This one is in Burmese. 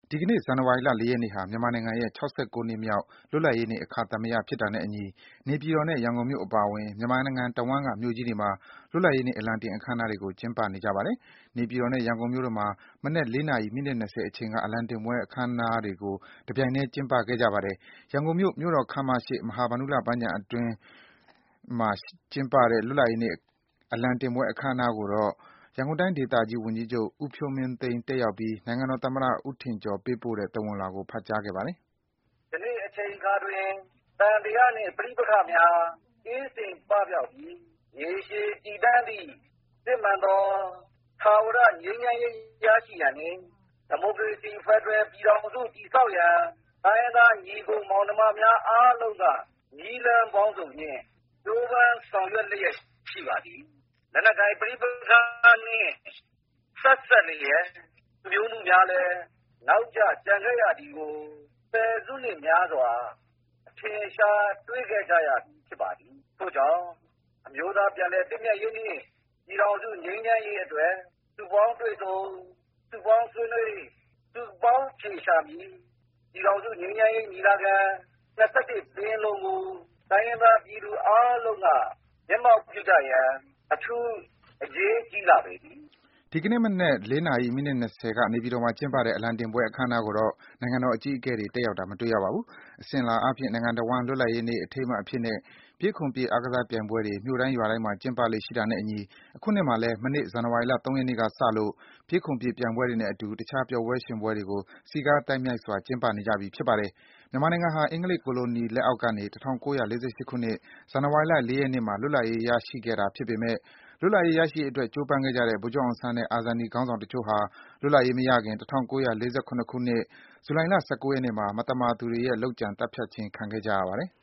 ဒီကနေ့ ဇန်နဝါရီလ ၄ ရက်နေ့ဟာ မြန်မာနိုင်ငံရဲ့ ၆၉ နှစ်မြောက် လွတ်လပ်ရေးနေ့ အခါသမယဖြစ်တာနဲ့အညီ နေပြည်တော်နဲ့ ရန်ကုန်မြို့အပါအဝင် မြန်မာနိုင်ငံတဝန်းက မြို့ကြီးတွေမှာ လွတ်လပ်ရေးနေ့ အလံတင်အခမ်းအနားတွေကို ကျင်းပနေကြပါတယ်။ နေပြည်တော်နဲ့ ရန်ကုန်မြို့တို့မှာ မနက် ၄ နာရီ မိနစ် ၂၀ အချိန်က အလံတင်ပွဲ အခမ်းအနားတွေကို တပြိုင်တည်း ကျင်းပခဲ့ကြပါတယ်။ ရန်ကုန်မြို့ မြို့တော်ခန်းမရှေ့ မဟာဗန္ဓုလပန်းခြံအတွင်းမှာ ကျင်းပတဲ့ လွတ်လပ်ရေးနေ့ အလံတင်ပွဲ အခမ်းအနားကိုတော့ ရန်ကုန်တိုင်းဒေသကြီး ဝန်ကြီးချုပ် ဦးဖြိုးမင်းသိန်း တက်ရောက်ပြီး နိုင်ငံတော်သမ္မတ ဦးထင်ကျော် ပေးပို့တဲ့ သဝဏ်လွှာကို ဖတ်ကြားခဲ့ပါတယ်။ "ယနေ့အချိန်အခါတွင် သံသယနှင့် ပဋိပက္ခများ ကင်းစင်ပပျောက်ပြီး ရေရှည်တည်တံ့သည့် စစ်မှန်သော ထာဝရငြိမ်းချမ်းရေးရရှိရန်နှင့် ဒီမိုကရေစီဖက်ဒရယ်ပြည်ထောင်စုတည်ဆောက်ရန် တိုင်းရင်းသားညီအကိုမောင်နှမများအားလုံးက နည်းလမ်းပေါင်းစုံဖြင့် ကြိုးပမ်းဆောင်ရွက်လျက်ရှိပါသည်။ လက်နက်ကိုင်ပဋိပက္ခနှင့် ဆက်စပ်လျက် လူမျိုးစုများလည်း နောက်ကျကျန်ခဲ့ရသည်ကို ဆယ်စုနှစ်များစွာ အထင်အရှားတွေ့ခဲ့ကြရပြီးဖြစ်ပါသည်။ ထို့ကြောင့် အမျိုးသားပြန်လည်သင့်မြတ်ရေးနှင့် ပြည်ထောင်စုငြိမ်းချမ်းရေးအတွက် စုပေါင်းတွေ့ဆုံ စုပေါင်းဆွေးနွေး စုပေါင်းအဖြေရှာမည့် ပြည်ထောင်စုငြိမ်းချမ်းရေးညီလာခံ ၂၁ ပင်လုံကို တိုင်းရင်းသားပြည်သူအားလုံးက မျက်မှောက်ပြုကြရန် အထူးအရေးကြီးလှပေသည်။ " ဒီကနေ့မနက် ၄ နာရီ မိနစ် ၂၀ က နေပြည်တော်မှာ ကျင်းပတဲ့ အလံတင်ပွဲ အခမ်းအနားကိုတော့ နိုင်ငံတော်အကြီးအကဲတွေ တက်ရောက်တာ မတွေ့ရပါဘူး။ အစဉ်အလာအားဖြင့် နိုင်ငံတဝန်း လွတ်လပ်ရေးနေ့ အထိမ်းအမှတ်အဖြစ်နဲ့ ပြေးခုန်ပြေး အားကစားပြိုင်ပွဲတွေ မြို့တိုင်း ရွာတိုင်းမှာ ကျင်းပလေ့ရှိတာနဲ့အညီ အခုနှစ်မှာလည်း မနေ့ ဇန်နဝါရီလ ၃ ရက်နေ့ကစလို့ ပြေးခုန်ပြေးပြိုင်ပွဲတွေနဲ့အတူ တခြား ပျော်ပွဲရွှင်ပွဲတွေကို စည်ကားသိုက်မြိုက်စွာ ကျင်းပနေကြပြီ ဖြစ်ပါတယ်။ မြန်မာနိုင်ငံဟာ အင်္ဂလိပ်ကိုလိုနီလက်အောက်ကနေ ၁၉၄၈ ခုနှစ် ဇန်နဝါရီလ ၄ ရက်နေ့မှာ လွတ်လပ်ရေးရရှိခဲ့တာဖြစ်ပေမယ့် လွတ်လပ်ရေးရရှိရေးအတွက် ကြိုးပမ်းခဲ့ကြတဲ့ ဗိုလ်ချုပ်အောင်ဆန်းနဲ့ အာဇာနည်ခေါင်းဆောင်တချို့ဟာ လွတ်လပ်ရေးမရခင် ၁၉၄၇ ခုနှစ် ဇူလိုင်လ ၁၉ ရက်နေ့မှာ မသမာသူတွေရဲ့ လုပ်ကြံသတ်ဖြတ်ခြင်း ခံခဲ့ကြရပါတယ်။